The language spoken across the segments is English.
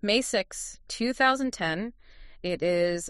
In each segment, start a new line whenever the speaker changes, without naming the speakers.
May 2010. It is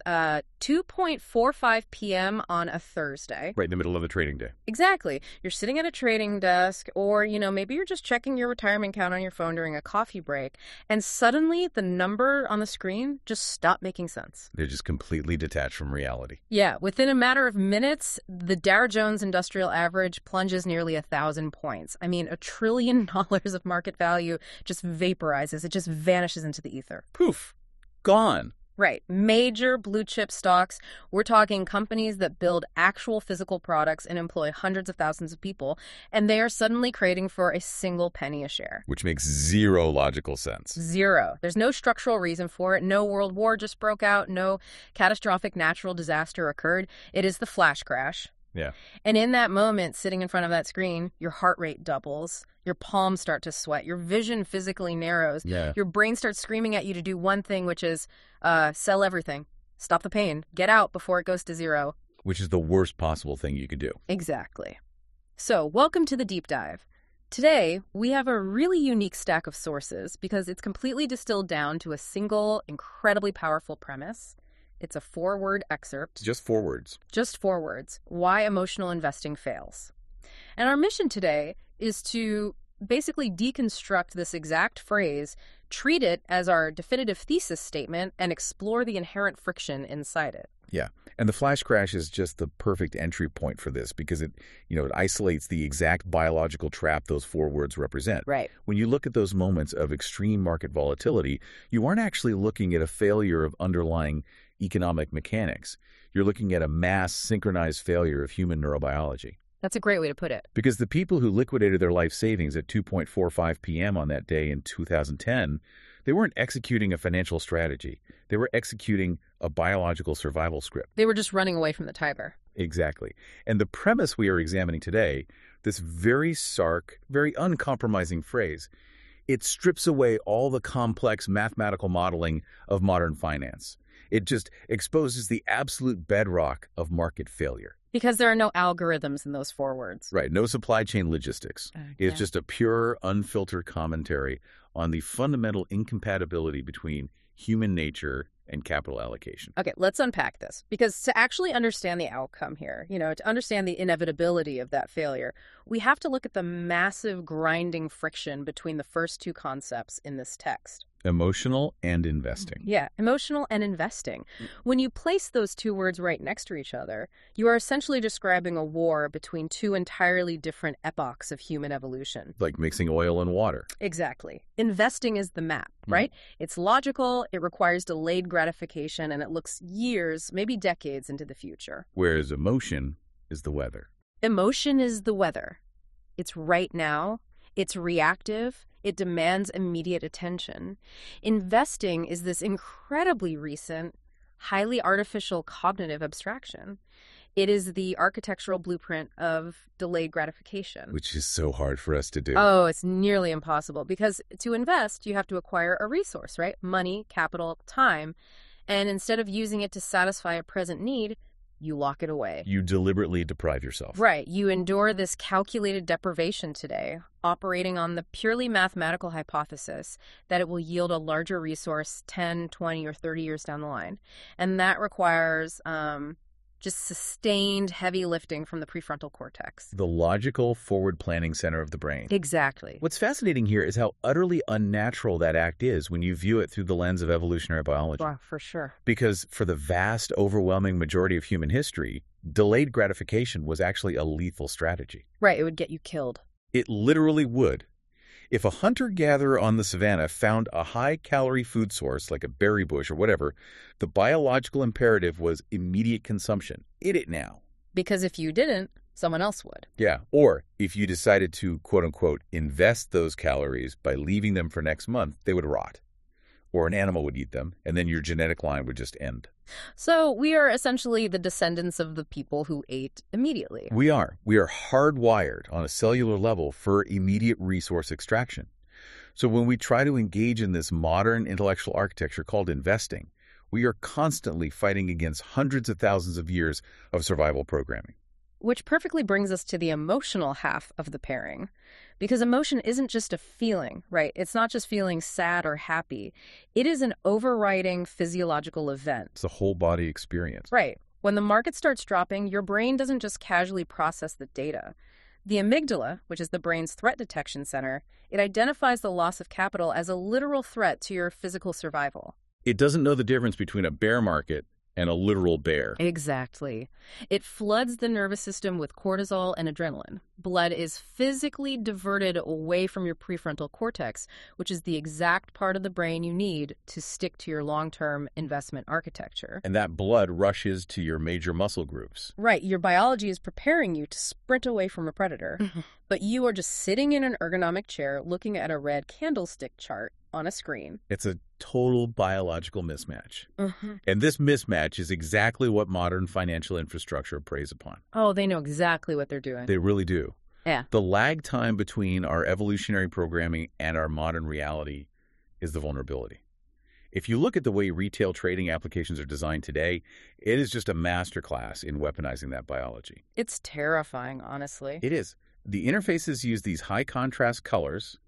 2:45 p.m. on a Thursday.
Right in the middle of the trading day.
Exactly. You're sitting at a trading desk, or, maybe you're just checking your retirement account on your phone during a coffee break, and suddenly the number on the screen just stopped making sense.
They're just completely detached from reality.
Yeah, within a matter of minutes, the Dow Jones Industrial Average plunges nearly 1,000 points. I mean, $1 trillion of market value just vaporizes. It just vanishes into the ether.
Poof. Gone.
Right. Major blue chip stocks. We're talking companies that build actual physical products and employ hundreds of thousands of people, and they are suddenly trading for a single penny a share.
Which makes zero logical sense.
Zero. There's no structural reason for it. No world war just broke out. No catastrophic natural disaster occurred. It is the flash crash.
Yeah.
And in that moment, sitting in front of that screen, your heart rate doubles, your palms start to sweat, your vision physically narrows, your brain starts screaming at you to do one thing, which is sell everything, stop the pain, get out before it goes to zero.
Which is the worst possible thing you could do.
Exactly. So, welcome to the deep dive. Today, we have a really unique stack of sources because it's completely distilled down to a single, incredibly powerful premise. It's a 4-word excerpt.
Just 4 words.
Just 4 words. Why emotional investing fails. And our mission today is to basically deconstruct this exact phrase, treat it as our definitive thesis statement, and explore the inherent friction inside it.
Yeah. And the flash crash is just the perfect entry point for this because it isolates the exact biological trap those 4 words represent.
Right.
When you look at those moments of extreme market volatility, you aren't actually looking at a failure of underlying economic mechanics. You're looking at a mass synchronized failure of human neurobiology.
That's a great way to put it.
Because the people who liquidated their life savings at 2:45 p.m. on that day in 2010, they weren't executing a financial strategy. They were executing a biological survival script.
They were just running away from the tiger.
Exactly. And the premise we are examining today, this very stark, very uncompromising phrase, it strips away all the complex mathematical modeling of modern finance. It just exposes the absolute bedrock of market failure.
Because there are no algorithms in those 4 words.
Right. No supply chain logistics. It's just a pure, unfiltered commentary on the fundamental incompatibility between human nature and capital allocation.
Okay, let's unpack this. Because to actually understand the outcome here, to understand the inevitability of that failure, we have to look at the massive grinding friction between the first 2 concepts in this text.
Emotional and investing.
Yeah, emotional and investing. When you place those 2 words right next to each other, you are essentially describing a war between 2 entirely different epochs of human evolution.
Like mixing oil and water.
Exactly. Investing is the map, right? It's logical, it requires delayed gratification, and it looks years, maybe decades into the future.
Whereas emotion is the weather.
Emotion is the weather. It's right now. It's reactive. It demands immediate attention. Investing is this incredibly recent, highly artificial cognitive abstraction. It is the architectural blueprint of delayed gratification.
Which is so hard for us to do.
Oh, it's nearly impossible because to invest, you have to acquire a resource, right? Money, capital, time. And instead of using it to satisfy a present need, you lock it away.
You deliberately deprive yourself.
Right. You endure this calculated deprivation today, operating on the purely mathematical hypothesis that it will yield a larger resource 10, 20, or 30 years down the line. And that requires just sustained heavy lifting from the prefrontal cortex.
The logical forward planning center of the brain.
Exactly.
What's fascinating here is how utterly unnatural that act is when you view it through the lens of evolutionary biology.
Wow, for sure.
Because for the vast, overwhelming majority of human history, delayed gratification was actually a lethal strategy.
Right, it would get you killed.
It literally would. If a hunter-gatherer on the savannah found a high-calorie food source, like a berry bush or whatever, the biological imperative was immediate consumption. Eat it now.
Because if you didn't, someone else would.
Yeah, or if you decided to, quote-unquote, invest those calories by leaving them for next month, they would rot. Or an animal would eat them, and then your genetic line would just end.
So we are essentially the descendants of the people who ate immediately.
We are. We are hardwired on a cellular level for immediate resource extraction. So when we try to engage in this modern intellectual architecture called investing, we are constantly fighting against hundreds of thousands of years of survival programming.
Which perfectly brings us to the emotional half of the pairing. Because emotion isn't just a feeling, right? It's not just feeling sad or happy. It is an overriding physiological event.
It's a whole body experience.
Right. When the market starts dropping, your brain doesn't just casually process the data. The amygdala, which is the brain's threat detection center, it identifies the loss of capital as a literal threat to your physical survival.
It doesn't know the difference between a bear market and a literal bear.
Exactly. It floods the nervous system with cortisol and adrenaline. Blood is physically diverted away from your prefrontal cortex, which is the exact part of the brain you need to stick to your long-term investment architecture.
And that blood rushes to your major muscle groups.
Right. Your biology is preparing you to sprint away from a predator, but you are just sitting in an ergonomic chair looking at a red candlestick chart on a screen.
It's a total biological mismatch. And this mismatch is exactly what modern financial infrastructure preys upon.
Oh, they know exactly what they're doing.
They really do.
Yeah.
The lag time between our evolutionary programming and our modern reality is the vulnerability. If you look at the way retail trading applications are designed today, it is just a masterclass in weaponizing that biology.
It's terrifying, honestly.
It is. The interfaces use these high contrast colors,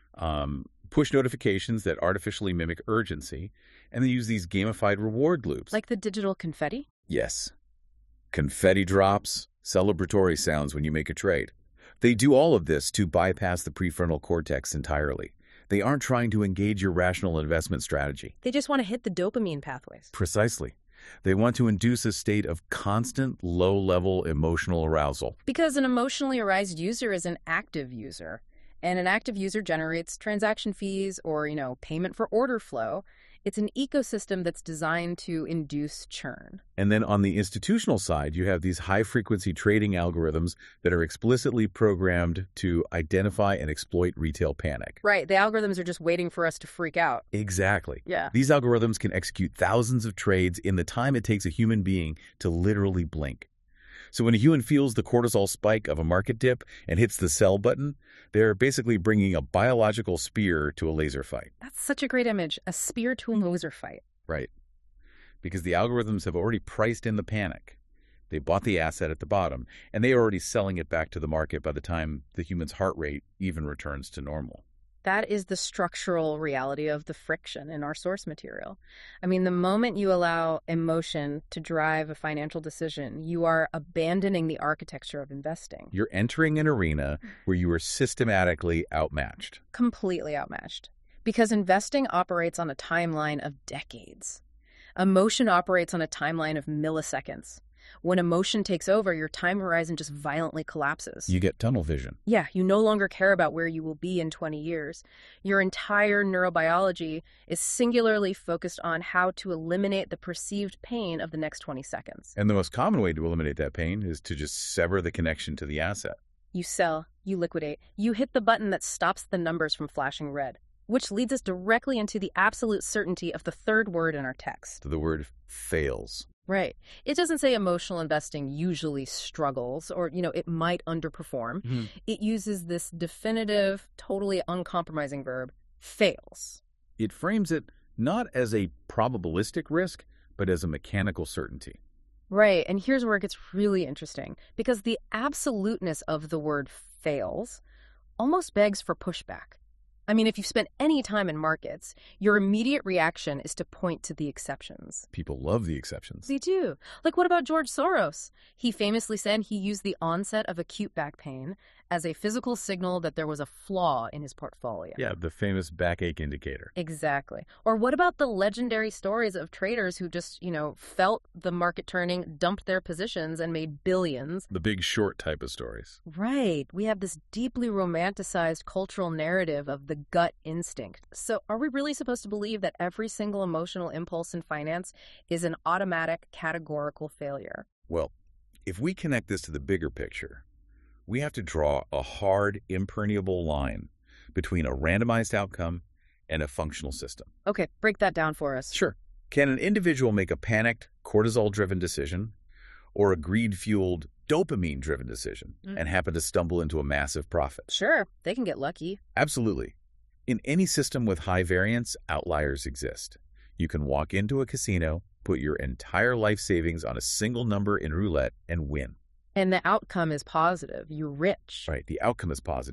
push notifications that artificially mimic urgency, and they use these gamified reward loops.
Like the digital confetti?
Yes. Confetti drops, celebratory sounds when you make a trade. They do all of this to bypass the prefrontal cortex entirely. They aren't trying to engage your rational investment strategy.
They just want to hit the dopamine pathways.
Precisely. They want to induce a state of constant low-level emotional arousal.
Because an emotionally aroused user is an active user. And an active user generates transaction fees or, payment for order flow. It's an ecosystem that's designed to induce churn.
And then on the institutional side, you have these high-frequency trading algorithms that are explicitly programmed to identify and exploit retail panic.
Right. The algorithms are just waiting for us to freak out.
Exactly.
Yeah.
These algorithms can execute thousands of trades in the time it takes a human being to literally blink. So when a human feels the cortisol spike of a market dip and hits the sell button, they're basically bringing a biological spear to a laser fight.
That's such a great image, a spear to a laser fight.
Right. Because the algorithms have already priced in the panic. They bought the asset at the bottom, and they are already selling it back to the market by the time the human's heart rate even returns to normal.
That is the structural reality of the friction in our source material. I mean, the moment you allow emotion to drive a financial decision, you are abandoning the architecture of investing.
You're entering an arena where you are systematically outmatched.
Completely outmatched. Because investing operates on a timeline of decades. Emotion operates on a timeline of milliseconds. When emotion takes over, your time horizon just violently collapses.
You get tunnel vision.
Yeah, you no longer care about where you will be in 20 years. Your entire neurobiology is singularly focused on how to eliminate the perceived pain of the next 20 seconds.
And the most common way to eliminate that pain is to just sever the connection to the asset.
You sell, you liquidate, you hit the button that stops the numbers from flashing red, which leads us directly into the absolute certainty of the third word in our text.
The word fails.
Right. It doesn't say emotional investing usually struggles or, it might underperform. It uses this definitive, totally uncompromising verb, fails.
It frames it not as a probabilistic risk, but as a mechanical certainty.
Right. And here's where it gets really interesting, because the absoluteness of the word fails almost begs for pushback. I mean, if you've spent any time in markets, your immediate reaction is to point to the exceptions.
People love the exceptions.
They do. Like, what about George Soros? He famously said he used the onset of acute back pain as a physical signal that there was a flaw in his portfolio.
Yeah, the famous backache indicator.
Exactly. Or what about the legendary stories of traders who just, felt the market turning, dumped their positions, and made billions?
The Big Short type of stories.
Right. We have this deeply romanticized cultural narrative of the gut instinct. So are we really supposed to believe that every single emotional impulse in finance is an automatic, categorical failure?
Well, if we connect this to the bigger picture, we have to draw a hard, impermeable line between a randomized outcome and a functional system.
Okay, break that down for us.
Sure. Can an individual make a panicked, cortisol-driven decision or a greed-fueled, dopamine-driven decision and happen to stumble into a massive profit?
Sure, they can get lucky.
Absolutely. In any system with high variance, outliers exist. You can walk into a casino, put your entire life savings on a single number in roulette, and win.
And the outcome is positive. You're rich.
Right, the outcome is positive.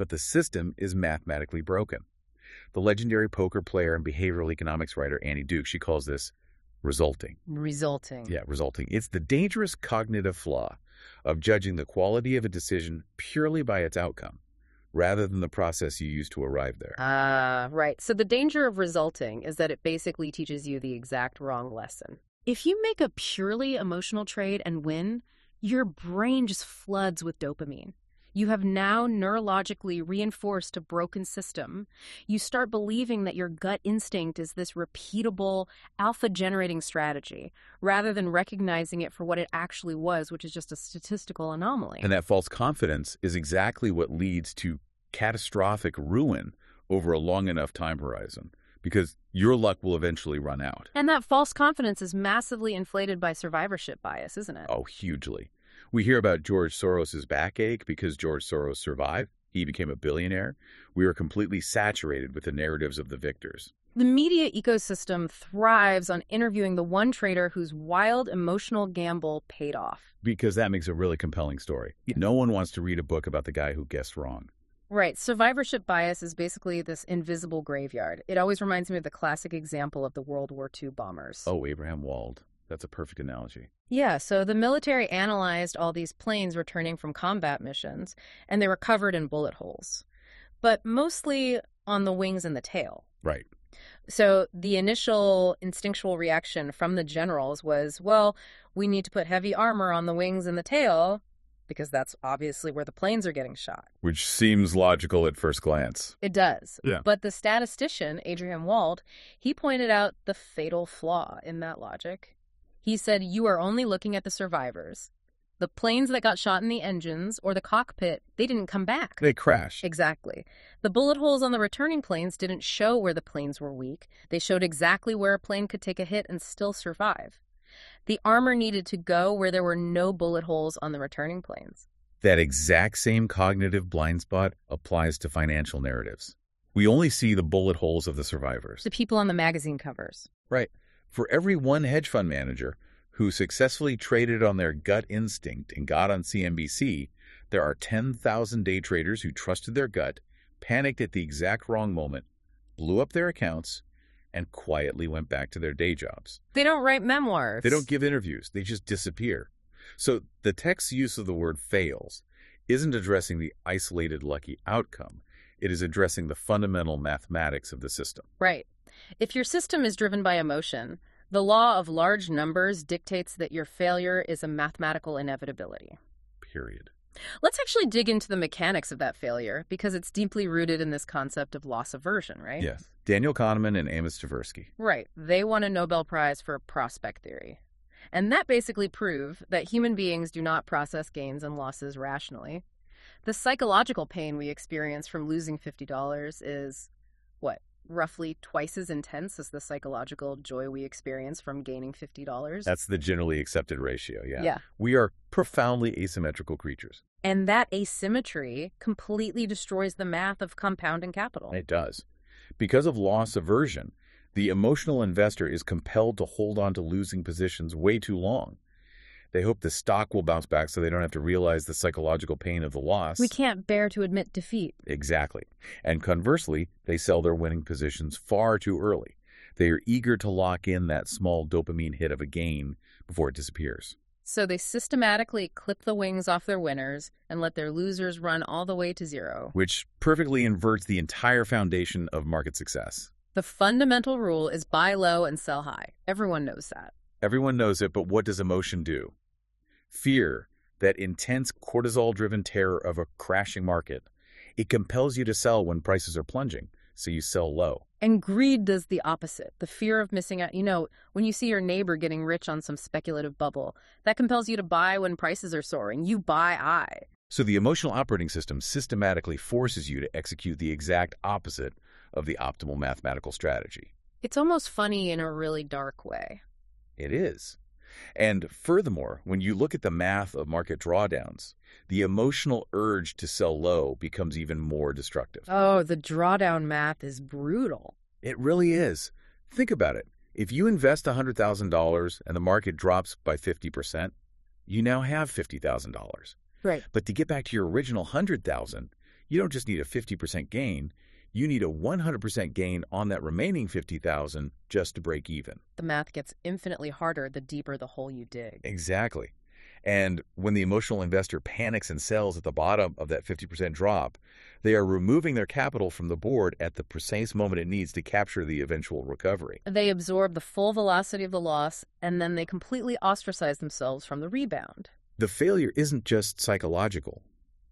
but the system is mathematically broken. The legendary poker player and behavioral economics writer Annie Duke, she calls this resulting.
Resulting.
Yeah, resulting. It's the dangerous cognitive flaw of judging the quality of a decision purely by its outcome, rather than the process you use to arrive there.
Right. So the danger of resulting is that it basically teaches you the exact wrong lesson. If you make a purely emotional trade and win, your brain just floods with dopamine. You have now neurologically reinforced a broken system. You start believing that your gut instinct is this repeatable, alpha-generating strategy, rather than recognizing it for what it actually was, which is just a statistical anomaly.
And that false confidence is exactly what leads to catastrophic ruin over a long enough time horizon, because your luck will eventually run out.
And that false confidence is massively inflated by survivorship bias, isn't it?
Oh, hugely. We hear about George Soros' backache because George Soros survived. He became a billionaire. We are completely saturated with the narratives of the victors.
The media ecosystem thrives on interviewing the one trader whose wild emotional gamble paid off.
Because that makes a really compelling story. No one wants to read a book about the guy who guessed wrong.
Right. Survivorship bias is basically this invisible graveyard. It always reminds me of the classic example of the World War II bombers.
Oh, Abraham Wald. That's a perfect analogy.
Yeah, so the military analyzed all these planes returning from combat missions, and they were covered in bullet holes, but mostly on the wings and the tail.
Right.
So the initial instinctual reaction from the generals was, well, we need to put heavy armor on the wings and the tail, because that's obviously where the planes are getting shot.
Which seems logical at first glance.
It does.
Yeah.
But the statistician, Adrian Wald, he pointed out the fatal flaw in that logic. He said, you are only looking at the survivors. The planes that got shot in the engines or the cockpit, they didn't come back.
They crashed.
Exactly. The bullet holes on the returning planes didn't show where the planes were weak. They showed exactly where a plane could take a hit and still survive. The armor needed to go where there were no bullet holes on the returning planes.
That exact same cognitive blind spot applies to financial narratives. We only see the bullet holes of the survivors.
The people on the magazine covers.
Right. For every one hedge fund manager who successfully traded on their gut instinct and got on CNBC, there are 10,000 day traders who trusted their gut, panicked at the exact wrong moment, blew up their accounts, and quietly went back to their day jobs.
They don't write memoirs.
They don't give interviews. They just disappear. So the text's use of the word fails isn't addressing the isolated lucky outcome. It is addressing the fundamental mathematics of the system.
Right. If your system is driven by emotion, the law of large numbers dictates that your failure is a mathematical inevitability.
Period.
Let's actually dig into the mechanics of that failure, because it's deeply rooted in this concept of loss aversion, right?
Yes. Daniel Kahneman and Amos Tversky.
Right. They won a Nobel Prize for prospect theory. And that basically proved that human beings do not process gains and losses rationally. The psychological pain we experience from losing $50 is, what, roughly twice as intense as the psychological joy we experience from gaining $50.
That's the generally accepted ratio, yeah.
Yeah.
We are profoundly asymmetrical creatures.
And that asymmetry completely destroys the math of compounding capital.
It does. Because of loss aversion, the emotional investor is compelled to hold on to losing positions way too long. They hope the stock will bounce back so they don't have to realize the psychological pain of the loss.
We can't bear to admit defeat.
Exactly. And conversely, they sell their winning positions far too early. They are eager to lock in that small dopamine hit of a gain before it disappears.
So they systematically clip the wings off their winners and let their losers run all the way to zero.
Which perfectly inverts the entire foundation of market success.
The fundamental rule is buy low and sell high. Everyone knows that.
Everyone knows it, but what does emotion do? Fear, that intense cortisol-driven terror of a crashing market, it compels you to sell when prices are plunging, so you sell low.
And greed does the opposite, the fear of missing out. You know, when you see your neighbor getting rich on some speculative bubble, that compels you to buy when prices are soaring. You buy high.
So the emotional operating system systematically forces you to execute the exact opposite of the optimal mathematical strategy.
It's almost funny in a really dark way.
It is. And furthermore, when you look at the math of market drawdowns, the emotional urge to sell low becomes even more destructive.
Oh, the drawdown math is brutal.
It really is. Think about it. If you invest $100,000 and the market drops by 50%, you now have $50,000.
Right.
But to get back to your original $100,000, you don't just need a 50% gain, you need a 100% gain on that remaining 50,000 just to break even.
The math gets infinitely harder the deeper the hole you dig.
Exactly. And when the emotional investor panics and sells at the bottom of that 50% drop, they are removing their capital from the board at the precise moment it needs to capture the eventual recovery.
They absorb the full velocity of the loss, and then they completely ostracize themselves from the rebound.
The failure isn't just psychological.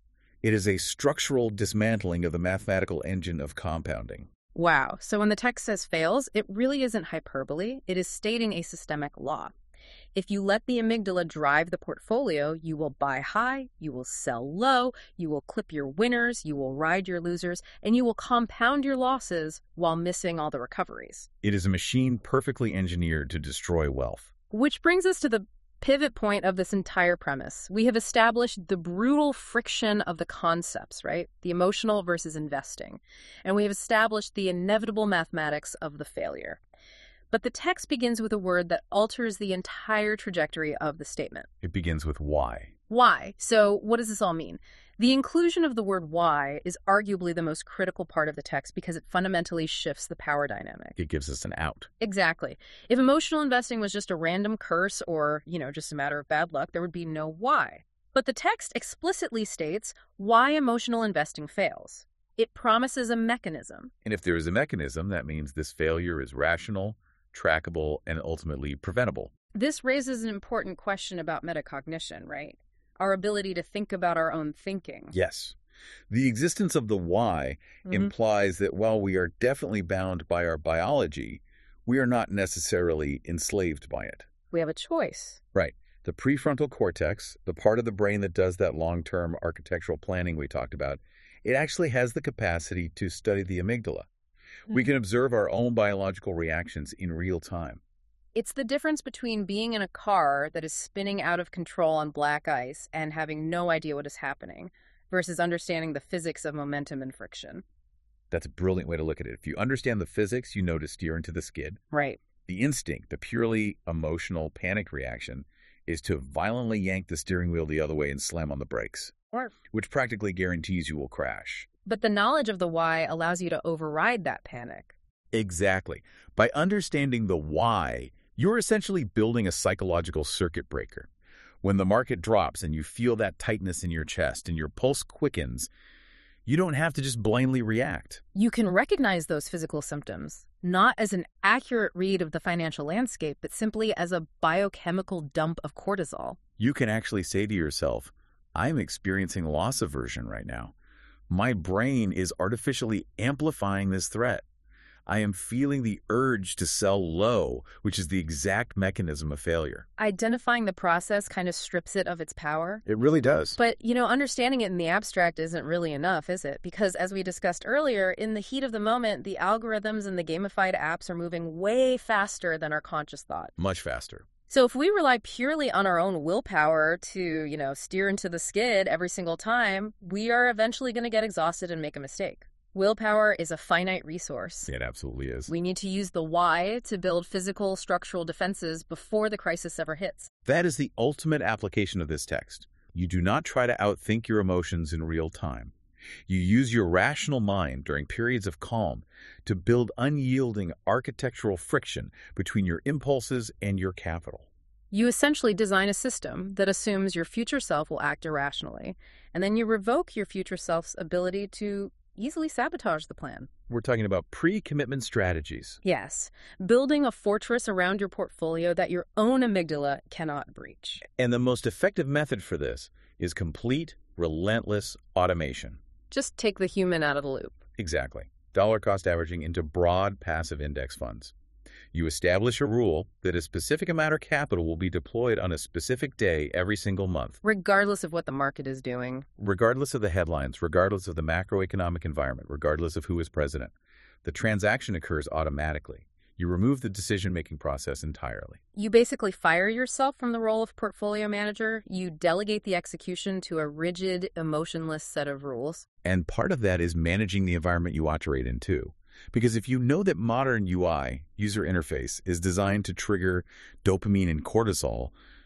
It is a structural dismantling of the mathematical engine of compounding.
Wow. So when the text says fails, it really isn't hyperbole. It is stating a systemic law. If you let the amygdala drive the portfolio, you will buy high, you will sell low, you will clip your winners, you will ride your losers, and you will compound your losses while missing all the recoveries.
It is a machine perfectly engineered to destroy wealth.
Which brings us to the pivot point of this entire premise. We have established the brutal friction of the concepts, right? The emotional versus investing. And we have established the inevitable mathematics of the failure. But the text begins with a word that alters the entire trajectory of the statement.
It begins with why.
Why? So what does this all mean? The inclusion of the word why is arguably the most critical part of the text because it fundamentally shifts the power dynamic.
It gives us an out.
Exactly. If emotional investing was just a random curse or, just a matter of bad luck, there would be no why. But the text explicitly states why emotional investing fails. It promises a mechanism.
And if there is a mechanism, that means this failure is rational, trackable, and ultimately preventable.
This raises an important question about metacognition, right? Our ability to think about our own thinking.
Yes. The existence of the why implies that while we are definitely bound by our biology, we are not necessarily enslaved by it.
We have a choice.
Right. The prefrontal cortex, the part of the brain that does that long-term architectural planning we talked about, it actually has the capacity to study the amygdala. We can observe our own biological reactions in real time.
It's the difference between being in a car that is spinning out of control on black ice and having no idea what is happening versus understanding the physics of momentum and friction.
That's a brilliant way to look at it. If you understand the physics, you know to steer into the skid.
Right.
The instinct, the purely emotional panic reaction, is to violently yank the steering wheel the other way and slam on the brakes, which practically guarantees you will crash.
But the knowledge of the why allows you to override that panic.
Exactly. By understanding the why, you're essentially building a psychological circuit breaker. When the market drops and you feel that tightness in your chest and your pulse quickens, you don't have to just blindly react.
You can recognize those physical symptoms, not as an accurate read of the financial landscape, but simply as a biochemical dump of cortisol.
You can actually say to yourself, I'm experiencing loss aversion right now. My brain is artificially amplifying this threat. I am feeling the urge to sell low, which is the exact mechanism of failure.
Identifying the process kind of strips it of its power.
It really does.
But, understanding it in the abstract isn't really enough, is it? Because as we discussed earlier, in the heat of the moment, the algorithms and the gamified apps are moving way faster than our conscious thought.
Much faster.
So if we rely purely on our own willpower to, steer into the skid every single time, we are eventually going to get exhausted and make a mistake. Willpower is a finite resource.
It absolutely is.
We need to use the why to build physical structural defenses before the crisis ever hits.
That is the ultimate application of this text. You do not try to outthink your emotions in real time. You use your rational mind during periods of calm to build unyielding architectural friction between your impulses and your capital.
You essentially design a system that assumes your future self will act irrationally, and then you revoke your future self's ability to easily sabotage the plan.
We're talking about pre-commitment strategies.
Yes, building a fortress around your portfolio that your own amygdala cannot breach.
And the most effective method for this is complete, relentless automation.
Just take the human out of the loop.
Exactly. Dollar cost averaging into broad passive index funds. You establish a rule that a specific amount of capital will be deployed on a specific day every single month.
Regardless of what the market is doing.
Regardless of the headlines, regardless of the macroeconomic environment, regardless of who is president. The transaction occurs automatically. You remove the decision-making process entirely.
You basically fire yourself from the role of portfolio manager. You delegate the execution to a rigid, emotionless set of rules.
And part of that is managing the environment you operate in, too. Because if you know that modern UI, user interface, is designed to trigger dopamine and cortisol,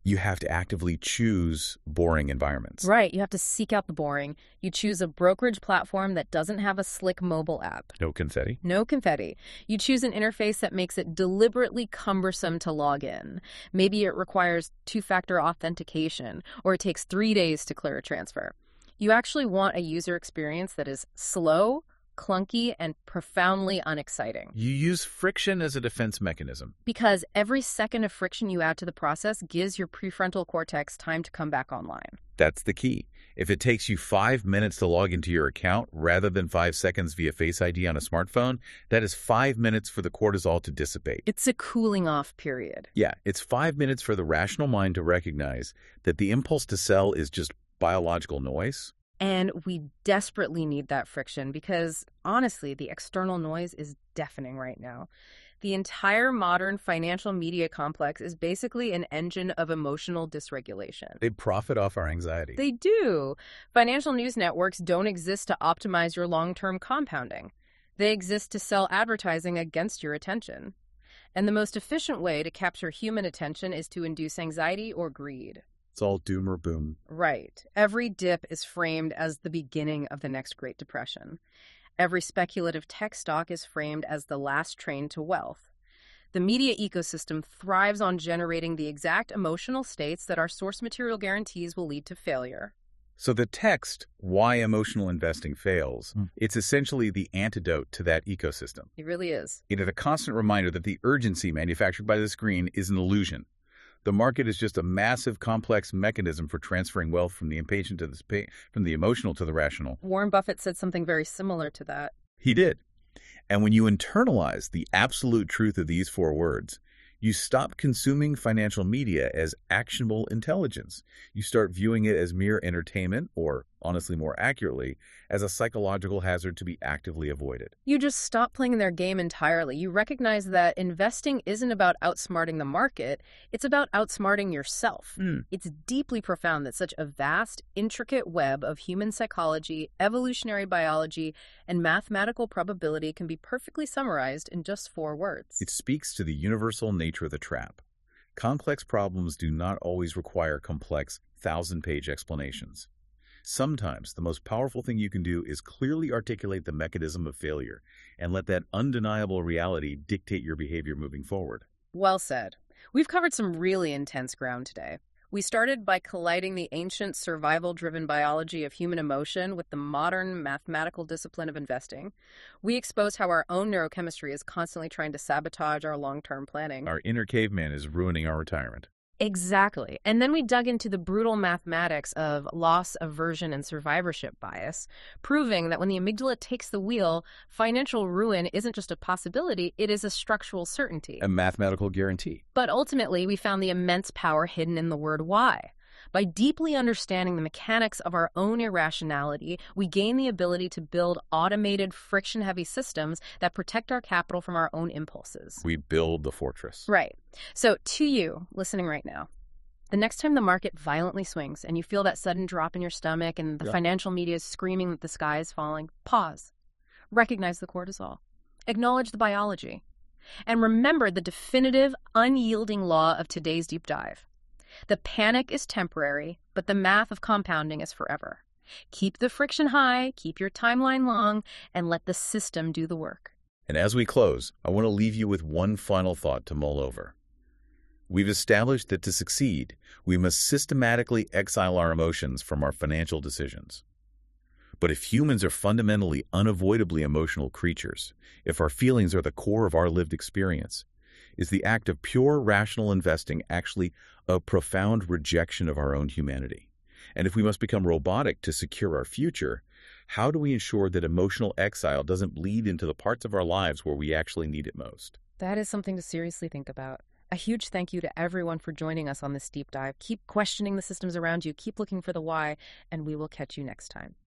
You have to actively choose boring environments.
Right, you have to seek out the boring. You choose a brokerage platform that doesn't have a slick mobile app.
No confetti.
No confetti. You choose an interface that makes it deliberately cumbersome to log in. Maybe it requires two-factor authentication, or it takes 3 days to clear a transfer. You actually want a user experience that is slow, clunky, and profoundly unexciting.
You use friction as a defense mechanism.
Because every second of friction you add to the process gives your prefrontal cortex time to come back online.
That's the key. If it takes you 5 minutes to log into your account rather than 5 seconds via Face ID on a smartphone, that is 5 minutes for the cortisol to dissipate.
It's a cooling off period.
Yeah, it's 5 minutes for the rational mind to recognize that the impulse to sell is just biological noise.
And we desperately need that friction because, honestly, the external noise is deafening right now. The entire modern financial media complex is basically an engine of emotional dysregulation.
They profit off our anxiety.
They do. Financial news networks don't exist to optimize your long-term compounding. They exist to sell advertising against your attention. And the most efficient way to capture human attention is to induce anxiety or greed.
It's all doom or boom.
Right. Every dip is framed as the beginning of the next Great Depression. Every speculative tech stock is framed as the last train to wealth. The media ecosystem thrives on generating the exact emotional states that our source material guarantees will lead to failure.
So the text, Why Emotional Investing Fails, it's essentially the antidote to that ecosystem.
It really is.
It is a constant reminder that the urgency manufactured by the screen is an illusion. The market is just a massive, complex mechanism for transferring wealth from the impatient to from the emotional to the rational.
Warren Buffett said something very similar to that.
He did. And when you internalize the absolute truth of these 4 words, you stop consuming financial media as actionable intelligence. You start viewing it as mere entertainment, or, honestly more accurately, as a psychological hazard to be actively avoided.
You just stop playing their game entirely. You recognize that investing isn't about outsmarting the market, it's about outsmarting yourself. It's deeply profound that such a vast, intricate web of human psychology, evolutionary biology, and mathematical probability can be perfectly summarized in just 4 words.
It speaks to the universal nature of the trap. Complex problems do not always require complex, 1,000-page explanations. Sometimes the most powerful thing you can do is clearly articulate the mechanism of failure and let that undeniable reality dictate your behavior moving forward.
Well said. We've covered some really intense ground today. We started by colliding the ancient survival-driven biology of human emotion with the modern mathematical discipline of investing. We exposed how our own neurochemistry is constantly trying to sabotage our long-term planning.
Our inner caveman is ruining our retirement.
Exactly. And then we dug into the brutal mathematics of loss, aversion, and survivorship bias, proving that when the amygdala takes the wheel, financial ruin isn't just a possibility, it is a structural certainty.
A mathematical guarantee.
But ultimately, we found the immense power hidden in the word why. By deeply understanding the mechanics of our own irrationality, we gain the ability to build automated, friction-heavy systems that protect our capital from our own impulses.
We build the fortress.
Right. So, to you, listening right now, the next time the market violently swings and you feel that sudden drop in your stomach and the financial media is screaming that the sky is falling, pause. Recognize the cortisol. Acknowledge the biology. And remember the definitive, unyielding law of today's deep dive. The panic is temporary, but the math of compounding is forever. Keep the friction high, keep your timeline long, and let the system do the work.
And as we close, I want to leave you with one final thought to mull over. We've established that to succeed, we must systematically exile our emotions from our financial decisions. But if humans are fundamentally, unavoidably emotional creatures, if our feelings are the core of our lived experience, is the act of pure rational investing actually a profound rejection of our own humanity? And if we must become robotic to secure our future, how do we ensure that emotional exile doesn't bleed into the parts of our lives where we actually need it most?
That is something to seriously think about. A huge thank you to everyone for joining us on this deep dive. Keep questioning the systems around you, keep looking for the why, and we will catch you next time.